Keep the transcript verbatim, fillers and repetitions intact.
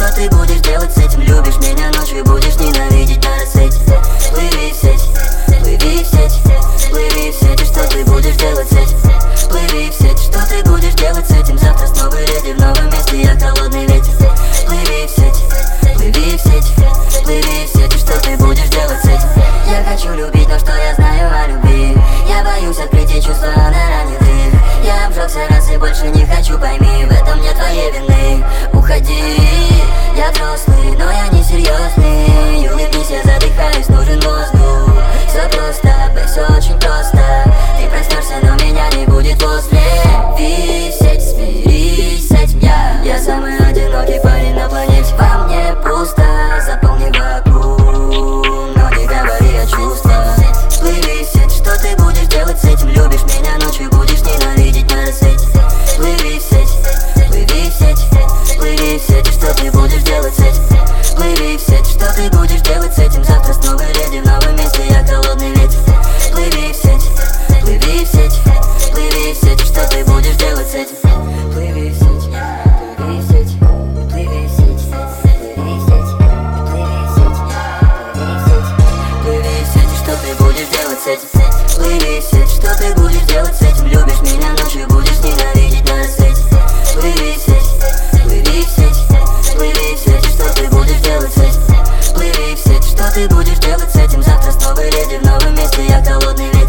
что ты будешь делать с этим? Любишь меня ночью, будешь ненавидеть на рассвете. Плыви в сеть, плыви в сеть, плыви в сеть, что ты будешь делать с этим? Плыви в сеть, что ты будешь делать с этим? Завтра снова реди в новом месте, я холодный ветер. Плыви в сеть, плыви в сеть, плыви в сеть, что ты будешь делать с этим? Я хочу любить, но что я знаю о любви? Я боюсь открыть эти чувства, она ранит их. Я обжегся раз и больше не хочу, пойми, в этом нет твоей вины. Уходи, я взрослый, но я не серьезный. Улыбнись, я задыхаюсь, нужен воздух. Все просто, бэй, все очень просто. Ты проснешься, но меня не будет после. Висеть, смирись с этим, я Я самый одинокий парень на планете. Во мне пусто, заполни вакуум, но не говори о чувствах. Плыви в сеть, что ты будешь делать с этим? Любишь меня ночью, будешь ненавидеть на рассвете. Плыви в сеть, плыви в сеть, плыви в сеть, что ты будешь делать с этим? Плыви в сеть, что ты будешь делать с этим? Завтра снова реди в новом месте, я холодный ветер. Плыви в сеть, плыви в сеть, плыви в сеть, что ты будешь делать с этим? Плыви в сеть, плыви в сеть, плыви в сеть, плыви в сеть, плыви в сеть, плыви в сеть, что ты будешь делать с этим? Плыви в сеть, что ты будешь делать с этим? Любишь меня ночью, будешь ненавидеть на рассвете. Плыви в сеть, плыви в сеть, плыви в сеть, что ты будешь делать с этим? Плыви в сеть, что ты будешь делать с этим? Завтра снова реди в новом месте, я холодный ветер.